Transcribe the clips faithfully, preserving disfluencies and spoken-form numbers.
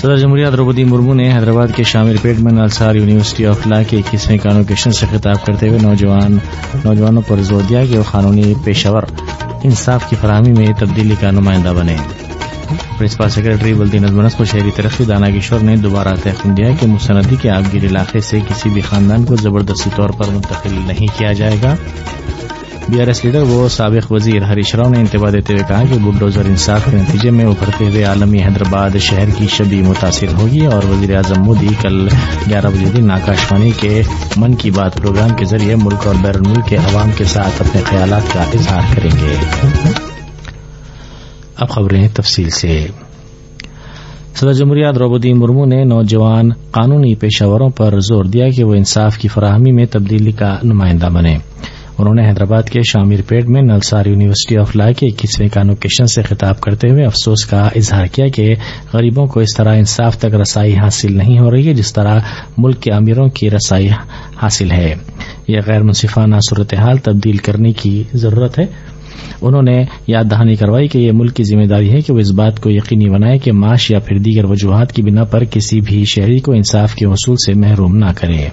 صدر جمہوریہ द्रौपदी मुर्मू نے حیدرآباد کے شامر پیٹ میں نلسار یونیورسٹی آف لا کے اکیسویں کانوکیشن سے خطاب کرتے ہوئے نوجوان نوجوانوں پر زور دیا کہ وہ قانونی پیشہ ور انصاف کی فراہمی میں تبدیلی کا نمائندہ بنے۔ پرنسپل سیکرٹری بلدی نظم و نسق و شہری ترقی دانا کشور نے دوبارہ تحقیق دیا کہ موسی ندی کے آبگیر علاقے سے کسی بھی خاندان کو زبردستی طور پر منتقل نہیں کیا جائے گا۔ بی آر ایس لیڈر و سابق وزیر ہریش راؤ نے انتباہ دیتے ہوئے کہا کہ بلڈوزر انصاف کے نتیجے میں ابھرتے ہوئے عالمی حیدرآباد شہر کی شبیہ متاثر ہوگی، اور وزیر اعظم مودی کل گیارہ بجے دن آکاشوانی کے من کی بات پروگرام کے ذریعے ملک اور بیرون ملک کے عوام کے ساتھ اپنے خیالات کا اظہار کریں گے۔ اب خبریں تفصیل سے۔ صدر جمہوریہ द्रौपदी मुर्मू نے نوجوان قانونی پیشہ وروں پر زور دیا کہ وہ انصاف کی فراہمی میں تبدیلی کا نمائندہ بنے۔ انہوں نے حیدرآباد کے شامر پیٹ میں نلسار یونیورسٹی آف لا کے اکیسویں کانوکیشن سے خطاب کرتے ہوئے افسوس کا اظہار کیا کہ غریبوں کو اس طرح انصاف تک رسائی حاصل نہیں ہو رہی ہے جس طرح ملک کے امیروں کی رسائی حاصل ہے۔ یہ غیر منصفانہ صورتحال تبدیل کرنے کی ضرورت ہے۔ انہوں نے یاد دہانی کروائی کہ یہ ملک کی ذمہ داری ہے کہ وہ اس بات کو یقینی بنائے کہ معاش یا پھر دیگر وجوہات کی بنا پر کسی بھی شہری کو انصاف کے حصول سے محروم نہ کرے۔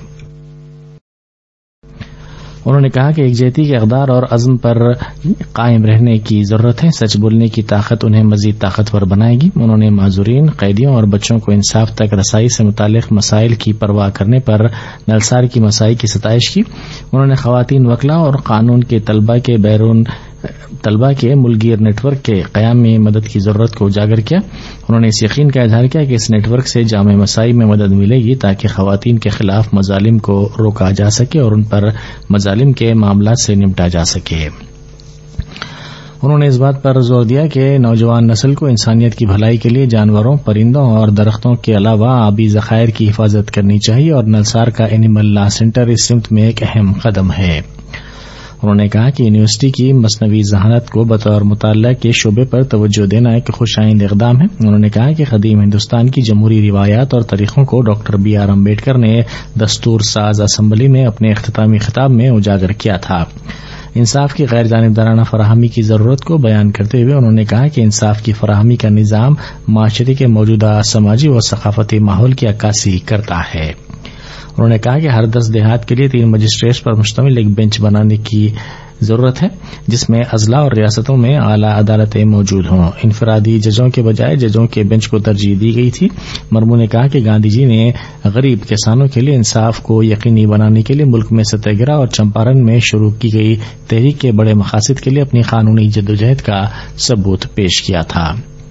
انہوں نے کہا کہ یکجہتی کے اقدار اور عزم پر قائم رہنے کی ضرورت ہے۔ سچ بولنے کی طاقت انہیں مزید طاقتور بنائے گی۔ انہوں نے معذورین، قیدیوں اور بچوں کو انصاف تک رسائی سے متعلق مسائل کی پرواہ کرنے پر نلسار کی مساعی کی ستائش کی۔ انہوں نے خواتین وکلاء اور قانون کے طلبہ کے بیرون طلبہ کے ملگیر نیٹ ورک کے قیام میں مدد کی ضرورت کو اجاگر کیا۔ انہوں نے اس یقین کا اظہار کیا کہ اس نیٹ ورک سے جامع مسائل میں مدد ملے گی تاکہ خواتین کے خلاف مظالم کو روکا جا سکے اور ان پر مظالم کے معاملات سے نمٹا جا سکے۔ انہوں نے اس بات پر زور دیا کہ نوجوان نسل کو انسانیت کی بھلائی کے لیے جانوروں، پرندوں اور درختوں کے علاوہ آبی ذخائر کی حفاظت کرنی چاہیے، اور نلسار کا اینیمل لا سینٹر اس سمت میں ایک اہم قدم ہے۔ انہوں نے کہا کہ یونیورسٹی کی مصنوعی ذہانت کو بطور مطالعہ کے شعبے پر توجہ دینا ایک خوش آئند اقدام ہے۔ انہوں نے کہا کہ قدیم ہندوستان کی جمہوری روایات اور طریقوں کو ڈاکٹر بی آر امبیڈکر نے دستور ساز اسمبلی میں اپنے اختتامی خطاب میں اجاگر کیا تھا۔ انصاف کی غیر جانبدارانہ فراہمی کی ضرورت کو بیان کرتے ہوئے انہوں نے کہا کہ انصاف کی فراہمی کا نظام معاشرے کے موجودہ سماجی و ثقافتی ماحول کی عکاسی کرتا ہے۔ انہوں نے کہا کہ ہر دس دیہات کے لیے تین مجسٹریٹس پر مشتمل ایک بینچ بنانے کی ضرورت ہے جس میں اضلاع اور ریاستوں میں اعلیٰ عدالتیں موجود ہوں۔ انفرادی ججوں کے بجائے ججوں کے بینچ کو ترجیح دی گئی تھی۔ مرمو نے کہا کہ گاندھی جی نے غریب کسانوں کے لیے انصاف کو یقینی بنانے کے لیے ملک میں ستیہ گرہ اور چمپارن میں شروع کی گئی تحریک کے بڑے مقاصد کے لیے اپنی قانونی جدوجہد کا ثبوت پیش کیا تھا۔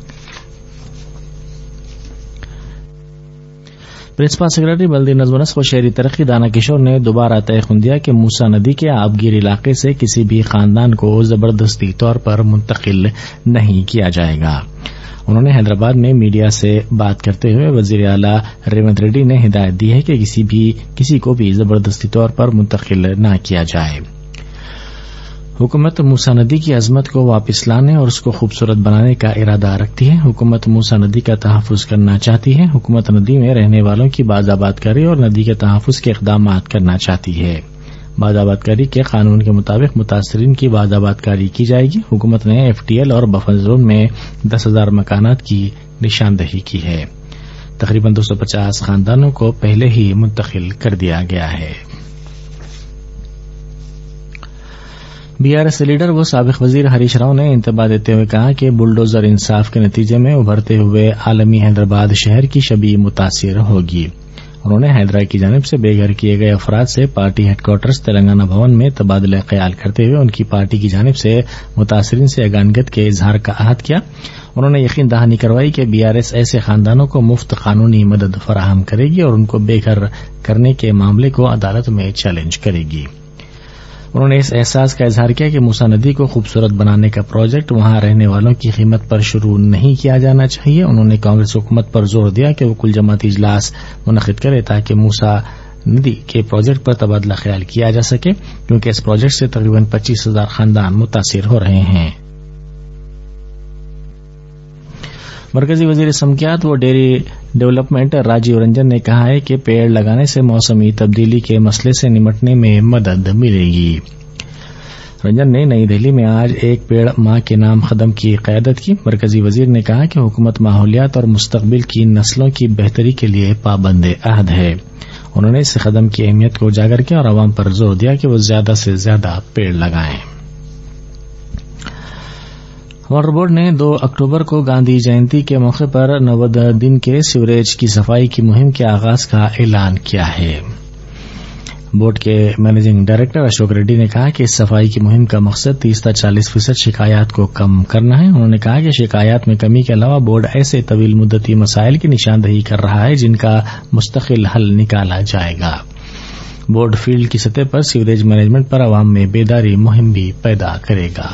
پرنسپل سیکرٹری بلدی نظم و نسق و شہری ترقی دانا کشور نے دوبارہ تیقن دیا کہ موسی ندی کے آبگیر علاقے سے کسی بھی خاندان کو زبردستی طور پر منتقل نہیں کیا جائے گا۔ انہوں نے حیدرآباد میں میڈیا سے بات کرتے ہوئے وزیر اعلیٰ ریونت ریڈی نے ہدایت دی ہے کہ کسی بھی کسی کو بھی زبردستی طور پر منتقل نہ کیا جائے۔ حکومت موسی ندی کی عظمت کو واپس لانے اور اس کو خوبصورت بنانے کا ارادہ رکھتی ہے۔ حکومت موسی ندی کا تحفظ کرنا چاہتی ہے۔ حکومت ندی میں رہنے والوں کی باز آبادکاری اور ندی کے تحفظ کے اقدامات کرنا چاہتی ہے۔ باز آبادکاری کے قانون کے مطابق متاثرین کی باز آبادکاری کی جائے گی۔ حکومت نے ایف ٹی ایل اور بفر زون میں دس ہزار مکانات کی نشاندہی کی ہے۔ تقریباً دو سو پچاس خاندانوں کو پہلے ہی منتقل کر دیا گیا ہے۔ بی آر ایس لیڈر و سابق وزیر ہریش راؤ نے انتباہ دیتے ہوئے کہا کہ بلڈوزر انصاف کے نتیجے میں ابھرتے ہوئے عالمی حیدرآباد شہر کی شبیہ متاثر ہوگی۔ انہوں نے حیدرآباد کی جانب سے بے گھر کیے گئے افراد سے party headquarters Telangana Bhavan میں تبادلہ خیال کرتے ہوئے ان کی پارٹی کی جانب سے متاثرین سے یگانگت کے اظہار کا عہد کیا۔ انہوں نے یقین دہانی کروائی کہ بی آر ایس ایسے خاندانوں کو مفت قانونی مدد فراہم کرے گی اور ان کو بے گھر کرنے کے معاملے کو عدالت میں چیلنج کرے گی۔ انہوں نے اس احساس کا اظہار کیا کہ موسی ندی کو خوبصورت بنانے کا پروجیکٹ وہاں رہنے والوں کی قیمت پر شروع نہیں کیا جانا چاہیے۔ انہوں نے کانگریس حکومت پر زور دیا کہ وہ کل جماعتی اجلاس منعقد کرے تاکہ موسی ندی کے پروجیکٹ پر تبادلہ خیال کیا جا سکے، کیونکہ اس پروجیکٹ سے تقریباً پچیس ہزار خاندان متاثر ہو رہے ہیں۔ مرکزی وزیر سمکیات و ڈیری ڈیولپمنٹ راجیو رنجن نے کہا ہے کہ پیڑ لگانے سے موسمی تبدیلی کے مسئلے سے نمٹنے میں مدد ملے گی۔ رنجن نے نئی دہلی میں آج ایک پیڑ ماں کے نام قدم کی قیادت کی. مرکزی وزیر نے کہا کہ حکومت ماحولیات اور مستقبل کی نسلوں کی بہتری کے لیے پابند عہد ہے. انہوں نے اس قدم کی اہمیت کو اجاگر کیا اور عوام پر زور دیا کہ وہ زیادہ سے زیادہ پیڑ لگائیں. واٹر بورڈ نے دو اکتوبر کو گاندھی جینتی کے موقع پر نو دن کے سیوریج کی صفائی کی مہم کے آغاز کا اعلان کیا ہے. بورڈ کے مینیجنگ ڈائریکٹر اشوک ریڈی نے کہا کہ اس صفائی کی مہم کا مقصد تیس تا چالیس فیصد شکایات کو کم کرنا ہے. انہوں نے کہا کہ شکایات میں کمی کے علاوہ بورڈ ایسے طویل مدتی مسائل کی نشاندہی کر رہا ہے جن کا مستقل حل نکالا جائے گا. بورڈ فیلڈ کی سطح پر سیوریج مینجمنٹ پر عوام میں بیداری مہم بھی پیدا کرے گا.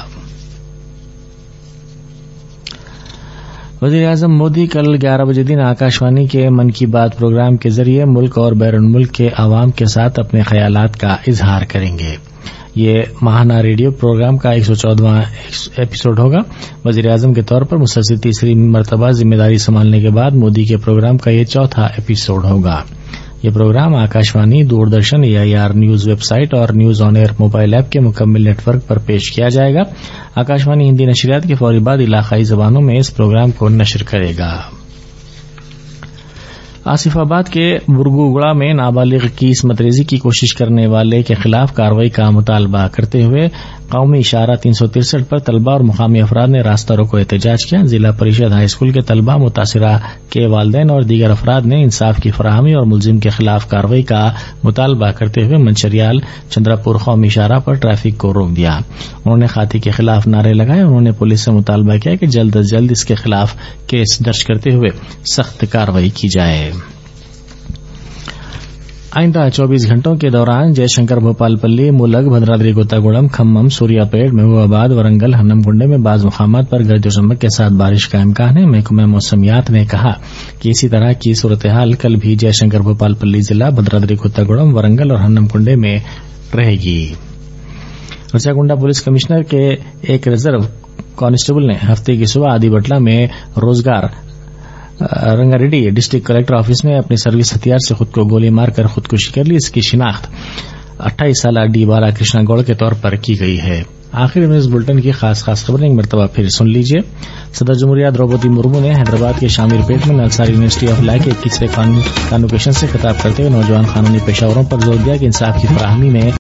وزیر اعظم مودی کل گیارہ بجے دن آکاشوانی کے من کی بات پروگرام کے ذریعے ملک اور بیرون ملک کے عوام کے ساتھ اپنے خیالات کا اظہار کریں گے. یہ ماہانہ ریڈیو پروگرام کا ایک سو چودواں ایپیسوڈ ہوگا. وزیر اعظم کے طور پر مسلسل تیسری مرتبہ ذمہ داری سنبھالنے کے بعد مودی کے پروگرام کا یہ چوتھا ایپیسوڈ ہوگا. یہ program Akashvani, Doordarshan, A I R news website اور news on air mobile app کے مکمل نیٹ ورک پر پیش کیا جائے گا. آکاشوانی ہندی نشریات کے فوری بعد علاقائی زبانوں میں اس پروگرام کو نشر کرے گا. آصف آباد کے برگوگڑا میں نابالغ کی عصمت ریزی کی کوشش کرنے والے کے خلاف کارروائی کا مطالبہ کرتے ہوئے قومی اشارہ تین سو ترسٹھ پر طلبہ اور مقامی افراد نے راستہ روکو احتجاج کیا. ضلع پریشد ہائی اسکول کے طلبہ، متاثرہ کے والدین اور دیگر افراد نے انصاف کی فراہمی اور ملزم کے خلاف کارروائی کا مطالبہ کرتے ہوئے منچریال چندراپور قومی اشارہ پر ٹریفک کو روک دیا. انہوں نے قاطی کے خلاف نعرے لگائے. انہوں نے پولیس سے مطالبہ کیا کہ جلد از جلد اس کے خلاف کیس درج کرتے ہوئے سخت کارروائی کی جائے. آئندہ چوبیس گھنٹوں کے دوران جے شنکر بھوپال پلی، ملگ، بھدرادری کوتاگوڑم، کھمم، سوریا پیٹ، محبوب آباد، ورنگل، ہنم کنڈے میں بعض مقامات پر گرج و چمک کے ساتھ بارش کا امکان ہے. محکمہ موسمیات نے کہا کہ اسی طرح کی صورتحال کل بھی جے شنکر بھوپال پلی ضلع، بھدرادری کوتاگوڑم، ورنگل اور ہنم کنڈے میں رہے گی. رچاگونڈا پولیس کمشنر کے ایک ریزرو کانسٹیبل نے ہفتے کی صبح آدی بٹلہ میں روزگار Ranga Reddy district collector office میں اپنے سروس ہتھیار سے خود کو گولی مار کر خودکشی کر لی. اس کی شناخت اٹھائیس سالہ ڈی بالا کرشنا گوڑ کے طور پر کی گئی ہے. آخر میں اس بلٹن کی خاص خاص خبریں ایک مرتبہ پھر سن لیجیے. صدر جمہوریہ دروپدی مرمو نے حیدرآباد کے شامیر پیٹ میں نلساری یونیورسٹی آف لا کے اکیسویں کانوکیشن سے خطاب کرتے ہوئے نوجوان قانونی پیشہ وروں پر زور دیا کہ انصاف کی فراہمی میں